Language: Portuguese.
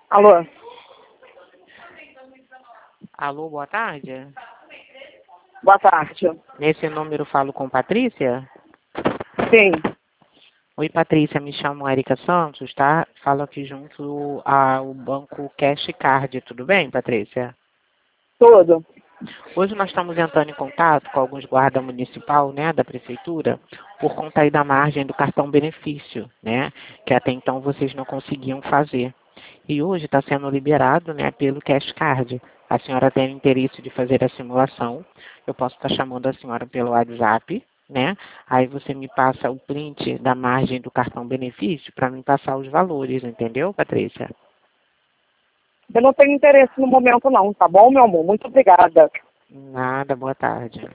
Alô? Alô, boa tarde. Boa tarde. Nesse número falo com Patrícia? Sim, Oi, Patrícia, me chamo Erika Santos, tá? Falo aqui junto ao banco Cash Card, tudo bem, Patrícia? tudo. Hoje nós estamos entrando em contato com alguns guarda municipal, né, da prefeitura, por conta aí da margem do cartão benefício, né, que até então vocês não conseguiam fazer. E hoje está sendo liberado, né, pelo Cash Card. A senhora tem interesse de fazer a simulação, eu posso estar chamando a senhora pelo WhatsApp, né, aí você me passa o print da margem do cartão benefício para me passar os valores, entendeu, Patrícia? Eu não tenho interesse no momento não, tá bom, meu amor? Muito obrigada. Nada, boa tarde.